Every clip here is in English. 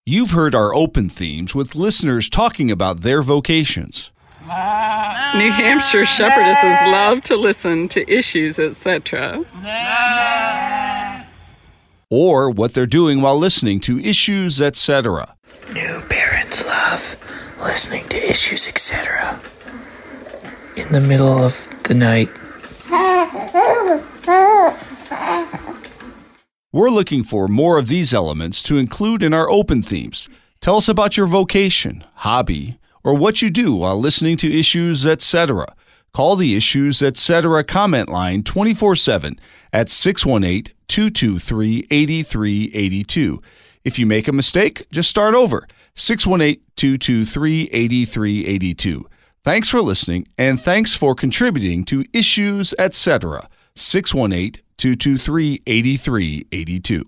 You've heard our open themes with listeners talking about their vocations. New Hampshire shepherdesses love to listen to issues, etc. Or what they're doing while listening to issues, etc. New parents love listening to issues, etc. in the middle of the night. We're looking for more of these elements to include in our open themes. Tell us about your vocation, hobby, or what you do while listening to issues, etc. Call the Issues, etc. comment line 24/7 at 618-223-8382. If you make a mistake, just start over. 618-223-8382. Thanks for listening, and thanks for contributing to Issues, etc. 618-223-8382.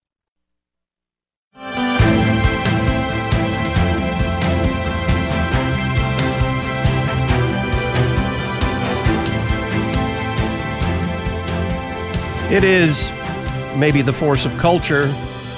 It is maybe the force of culture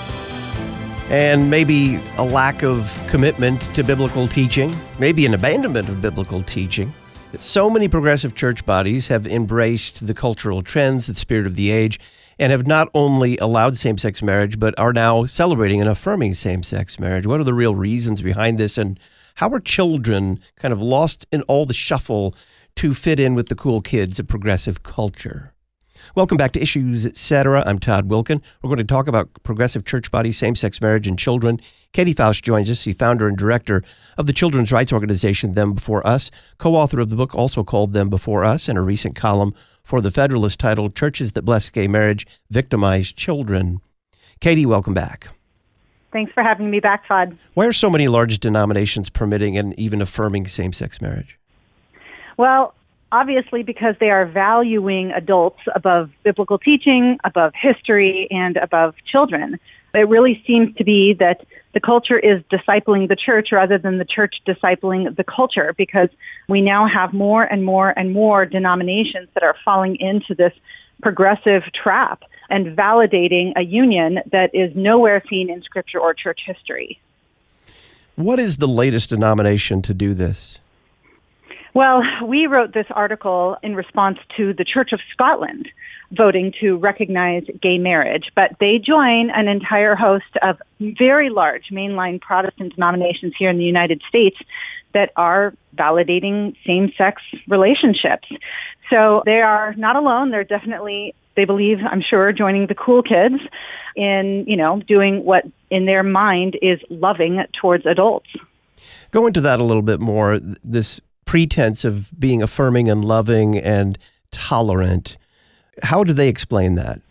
and maybe a lack of commitment to biblical teaching, maybe an abandonment of biblical teaching. So many progressive church bodies have embraced the cultural trends, the spirit of the age, and have not only allowed same-sex marriage, but are now celebrating and affirming same-sex marriage. What are the real reasons behind this, and how are children kind of lost in all the shuffle to fit in with the cool kids of progressive culture? Welcome back to Issues, Etc. I'm Todd Wilkin. We're going to talk about progressive church bodies, same-sex marriage, and children. Katie Faust joins us, the founder and director of the children's rights organization Them Before Us, co-author of the book also called Them Before Us, and a recent column for The Federalist titled Churches That Bless Gay Marriage Victimize Children. Katie, welcome back. Thanks for having me back, Todd. Why are so many large denominations permitting and even affirming same-sex marriage? Well, obviously because they are valuing adults above biblical teaching, above history, and above children. It really seems to be that the culture is discipling the church rather than the church discipling the culture, because we now have more and more and more denominations that are falling into this progressive trap and validating a union that is nowhere seen in Scripture or church history. What is the latest denomination to do this? Well, we wrote this article in response to the Church of Scotland voting to recognize gay marriage, but they join an entire host of very large mainline Protestant denominations here in the United States that are validating same-sex relationships. So they are not alone. They're definitely, they believe, I'm sure, joining the cool kids in, doing what in their mind is loving towards adults. Go into that a little bit more, this pretense of being affirming and loving and tolerant. How do they explain that?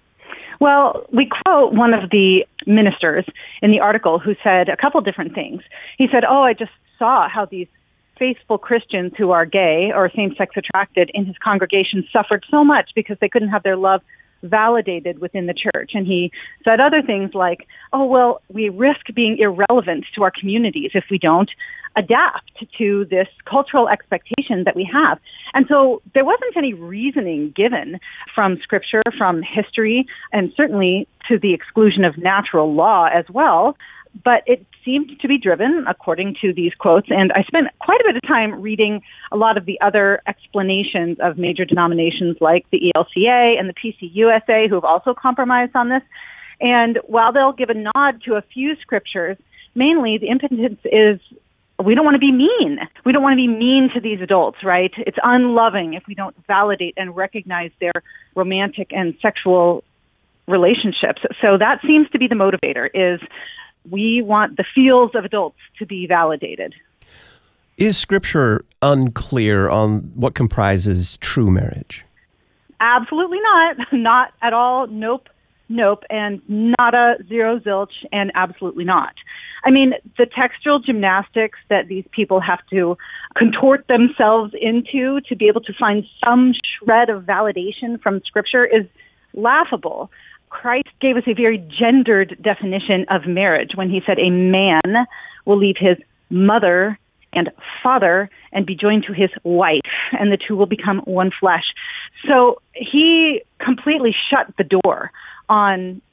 Well, we quote one of the ministers in the article who said a couple different things. He said, I just saw how these faithful Christians who are gay or same-sex attracted in his congregation suffered so much because they couldn't have their love validated within the church. And he said other things like, we risk being irrelevant to our communities if we don't adapt to this cultural expectation that we have. And so there wasn't any reasoning given from Scripture, from history, and certainly to the exclusion of natural law as well. But it seemed to be driven according to these quotes. And I spent quite a bit of time reading a lot of the other explanations of major denominations like the ELCA and the PCUSA, who have also compromised on this. And while they'll give a nod to a few scriptures, mainly the impetus is we don't want to be mean. We don't want to be mean to these adults, right? It's unloving if we don't validate and recognize their romantic and sexual relationships. So that seems to be the motivator, is we want the feels of adults to be validated. Is Scripture unclear on what comprises true marriage? Absolutely not. Not at all. Nope, and nada, zero, zilch, and absolutely not. I mean, the textual gymnastics that these people have to contort themselves into to be able to find some shred of validation from Scripture is laughable. Christ gave us a very gendered definition of marriage when he said a man will leave his mother and father and be joined to his wife, and the two will become one flesh. So he completely shut the door on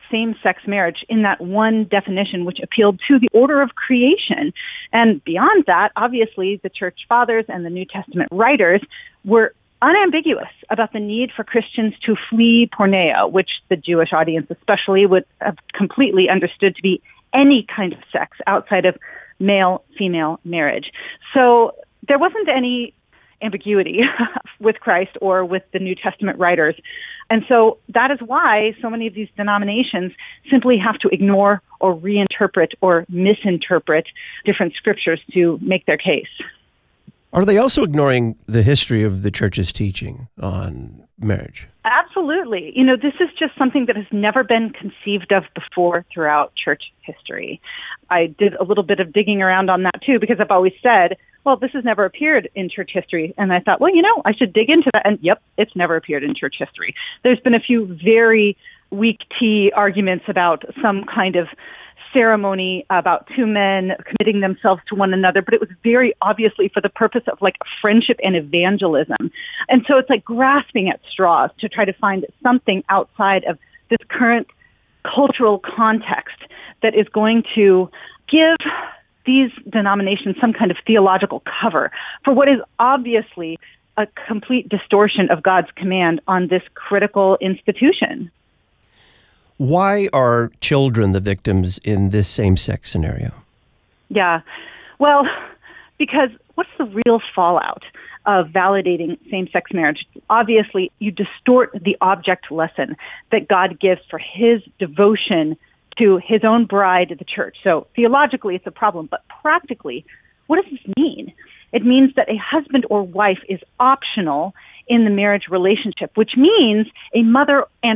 same-sex marriage in that one definition, which appealed to the order of creation. And beyond that, obviously, the church fathers and the New Testament writers were unambiguous about the need for Christians to flee porneia, which the Jewish audience especially would have completely understood to be any kind of sex outside of male-female marriage. So there wasn't any ambiguity with Christ or with the New Testament writers. And so that is why so many of these denominations simply have to ignore or reinterpret or misinterpret different scriptures to make their case. Are they also ignoring the history of the church's teaching on marriage? Absolutely. You know, this is just something that has never been conceived of before throughout church history. I did a little bit of digging around on that too, because I've always said, well, this has never appeared in church history. And I thought, well, I should dig into that. And yep, it's never appeared in church history. There's been a few very weak tea arguments about some kind of ceremony about two men committing themselves to one another, but it was very obviously for the purpose of like friendship and evangelism. And so it's like grasping at straws to try to find something outside of this current cultural context that is going to give these denominations some kind of theological cover for what is obviously a complete distortion of God's command on this critical institution. Why are children the victims in this same-sex scenario? Yeah, well, because what's the real fallout of validating same-sex marriage? Obviously, you distort the object lesson that God gives for his devotion to his own bride, the church. So theologically, it's a problem, but practically, what does this mean? It means that a husband or wife is optional in the marriage relationship, which means a mother and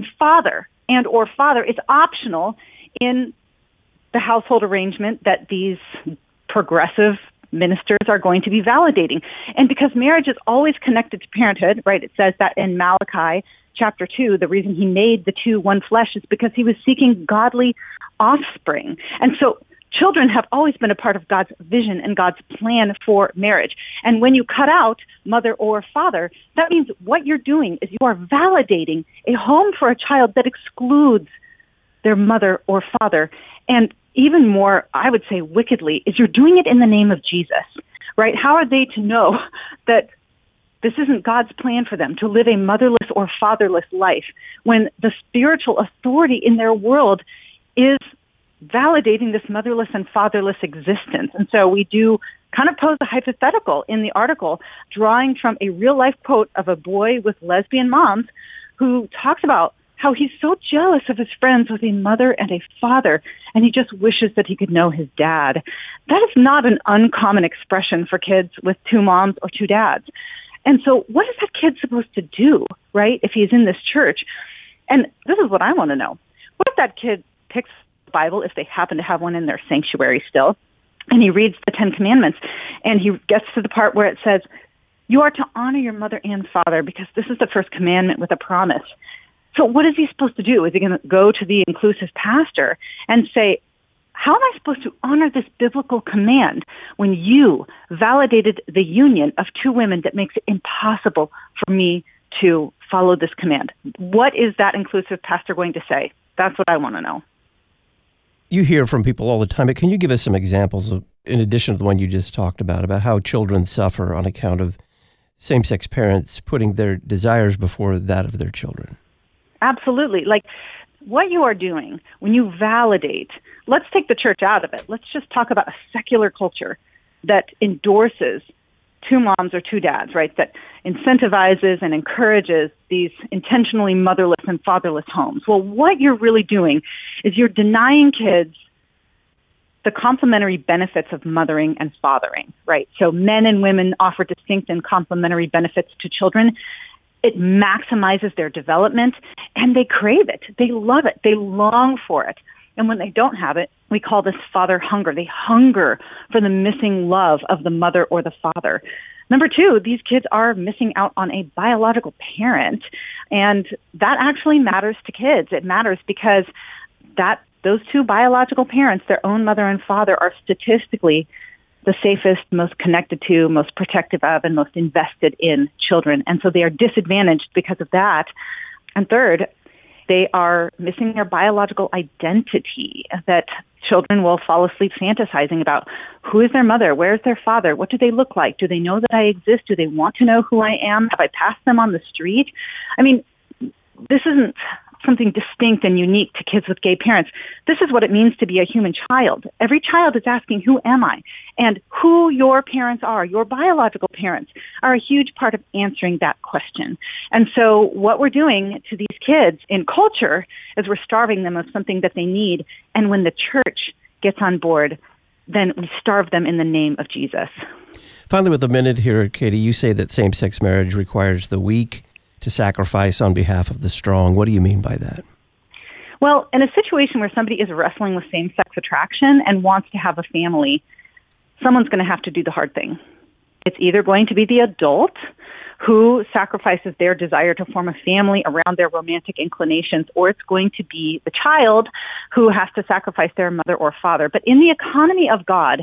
or father is optional in the household arrangement that these progressive ministers are going to be validating. And because marriage is always connected to parenthood, right? It says that in Malachi chapter 2, the reason he made the two one flesh is because he was seeking godly offspring. And so children have always been a part of God's vision and God's plan for marriage. And when you cut out mother or father, that means what you're doing is you are validating a home for a child that excludes their mother or father. And even more, I would say wickedly, is you're doing it in the name of Jesus, right? How are they to know that this isn't God's plan for them to live a motherless or fatherless life when the spiritual authority in their world is validating this motherless and fatherless existence? And so we do kind of pose a hypothetical in the article, drawing from a real-life quote of a boy with lesbian moms who talks about how he's so jealous of his friends with a mother and a father, and he just wishes that he could know his dad. That is not an uncommon expression for kids with two moms or two dads. And so what is that kid supposed to do, right, if he's in this church? And this is what I want to know. What if that kid picks the Bible, if they happen to have one in their sanctuary still, and he reads the Ten Commandments, and he gets to the part where it says, you are to honor your mother and father, because this is the first commandment with a promise. So what is he supposed to do? Is he going to go to the inclusive pastor and say, how am I supposed to honor this biblical command when you validated the union of two women that makes it impossible for me to follow this command? What is that inclusive pastor going to say? That's what I want to know. You hear from people all the time, but can you give us some examples of, in addition to the one you just talked about how children suffer on account of same-sex parents putting their desires before that of their children? Absolutely. Like what you are doing when you validate, let's take the church out of it. Let's just talk about a secular culture that endorses two moms or two dads, right? That incentivizes and encourages these intentionally motherless and fatherless homes. Well, what you're really doing is you're denying kids the complementary benefits of mothering and fathering, right? So men and women offer distinct and complementary benefits to children. It maximizes their development, and they crave it. They love it. They long for it. And when they don't have it, we call this father hunger. They hunger for the missing love of the mother or the father. Number two, these kids are missing out on a biological parent, and that actually matters to kids. It matters because those two biological parents, their own mother and father, are statistically the safest, most connected to, most protective of, and most invested in children. And so they are disadvantaged because of that. And third, They are missing their biological identity, that children will fall asleep fantasizing about who is their mother, where is their father, what do they look like, do they know that I exist, do they want to know who I am, have I passed them on the street? I mean, this isn't something distinct and unique to kids with gay parents. This is what it means to be a human child. Every child is asking, who am I? And who your parents are, your biological parents, are a huge part of answering that question. And so what we're doing to these kids in culture is we're starving them of something that they need. And when the church gets on board, then we starve them in the name of Jesus. Finally, with a minute here, Katie, you say that same-sex marriage requires the weak to sacrifice on behalf of the strong. What do you mean by that? Well, in a situation where somebody is wrestling with same-sex attraction and wants to have a family, someone's going to have to do the hard thing. It's either going to be the adult who sacrifices their desire to form a family around their romantic inclinations, or it's going to be the child who has to sacrifice their mother or father. But in the economy of God,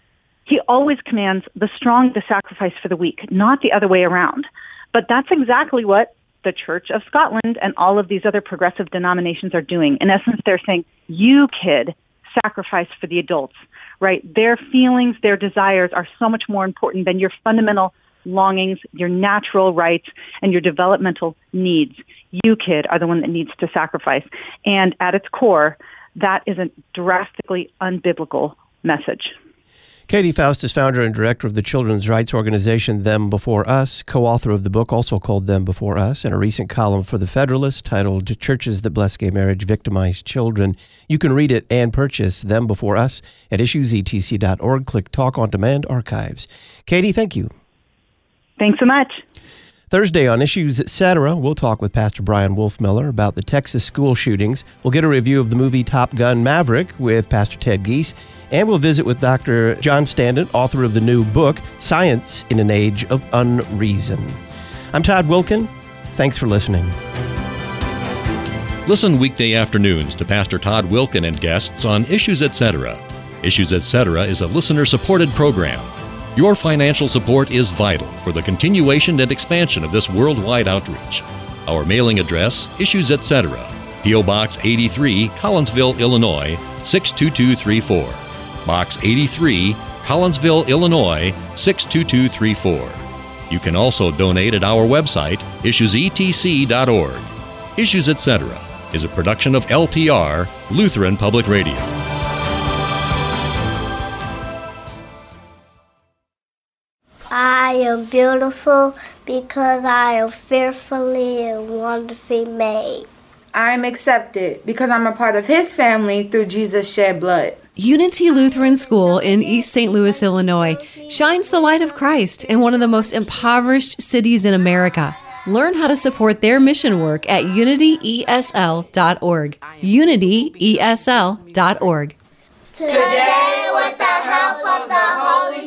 He always commands the strong to sacrifice for the weak, not the other way around. But that's exactly what the Church of Scotland and all of these other progressive denominations are doing. In essence, they're saying, you kid, sacrifice for the adults, right? Their feelings, their desires are so much more important than your fundamental longings, your natural rights, and your developmental needs. You, kid, are the one that needs to sacrifice. And at its core, that is a drastically unbiblical message. Katie Faust is founder and director of the children's rights organization Them Before Us, co-author of the book also called Them Before Us, and a recent column for The Federalist titled Churches That Bless Gay Marriage Victimize Children. You can read it and purchase Them Before Us at issuesetc.org. Click Talk on Demand Archives. Katie, thank you. Thanks so much. Thursday on Issues Etc., we'll talk with Pastor Brian Wolfmiller about the Texas school shootings. We'll get a review of the movie Top Gun Maverick with Pastor Ted Giese, and we'll visit with Dr. John Standen, author of the new book, Science in an Age of Unreason. I'm Todd Wilkin. Thanks for listening. Listen weekday afternoons to Pastor Todd Wilkin and guests on Issues Etc. Issues Etc. is a listener-supported program. Your financial support is vital for the continuation and expansion of this worldwide outreach. Our mailing address, Issues Etc., P.O. Box 83, Collinsville, Illinois, 62234. Box 83, Collinsville, Illinois, 62234. You can also donate at our website, issuesetc.org. Issues Etc. is a production of LPR, Lutheran Public Radio. I am beautiful because I am fearfully and wonderfully made. I am accepted because I'm a part of His family through Jesus' shed blood. Unity Lutheran School in East St. Louis, Illinois, shines the light of Christ in one of the most impoverished cities in America. Learn how to support their mission work at unityesl.org. unityesl.org. Today, with the help of the Holy